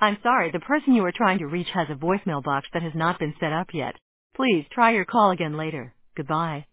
I'm sorry, the person you are trying to reach has a voicemail box that has not been set up yet. Please try your call again later. Goodbye.